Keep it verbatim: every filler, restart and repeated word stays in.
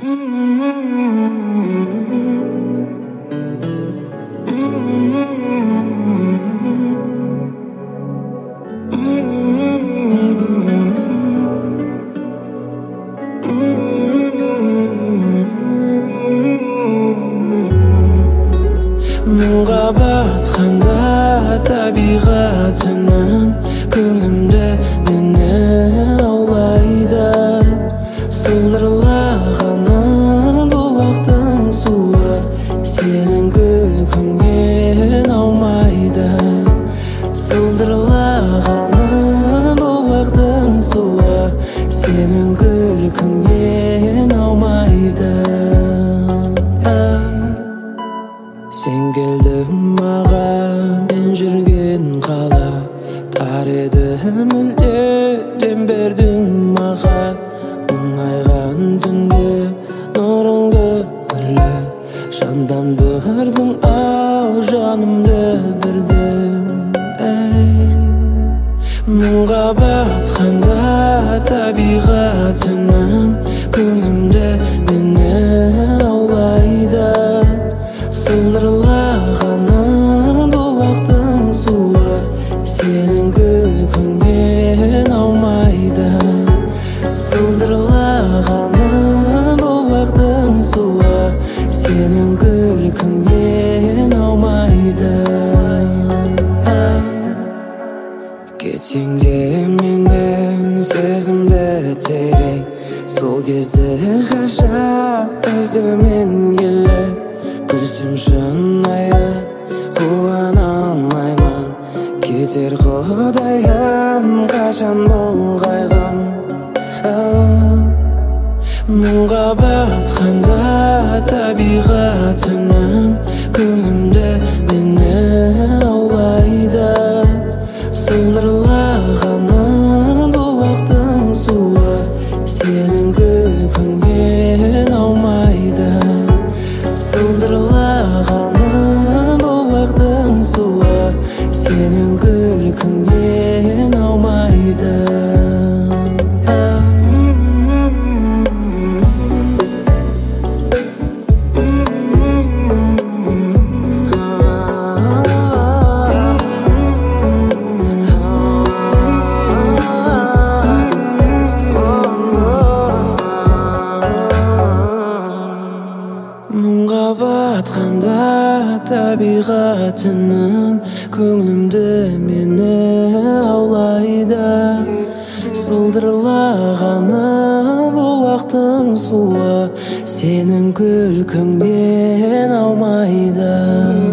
Мұңға батқанда табиғатының көңілімді мені аулайды. Сылдырлағаны бұлақтың суы сенің күлкіңнен аумайды. Сылдырлағаны бұлақтың суы сенің күлкіңнен аумайды. Сен келдің маған, мен жүрген қала тар еді, мүлдем бердің маған. Мұңайған түнде нұрыңды күлі жандандырдың, ау жанымды бірдің. Мұңға батқанда табиғатының көңілімді мені аулайды. Сылдырлағаны бұлақтың суы сенің күлкіңнен аумайды. Сылдырлағаны бұлақтың суы сенің күлкіңнен аумайды. Кетсең де менен сезімді терең, сол кезде ғажап іздеумен келе. Күлсем шынайы қуана алмаймын, кетер құдайым қашан бұл қайғым. Мұңға батқанда табиғатының көңілімді мені аулайды. Сылдырлағаны бұлақтың суы сенің күлкіңнен аумайды. Сылдырлағаны бұлақтың суы сенің күлкіңнен аумайды. Мұңға батқанда табиғатының көңілімді мені аулайды. Сылдырлағаны бұлақтың суы сенің күлкіңнен аумайды.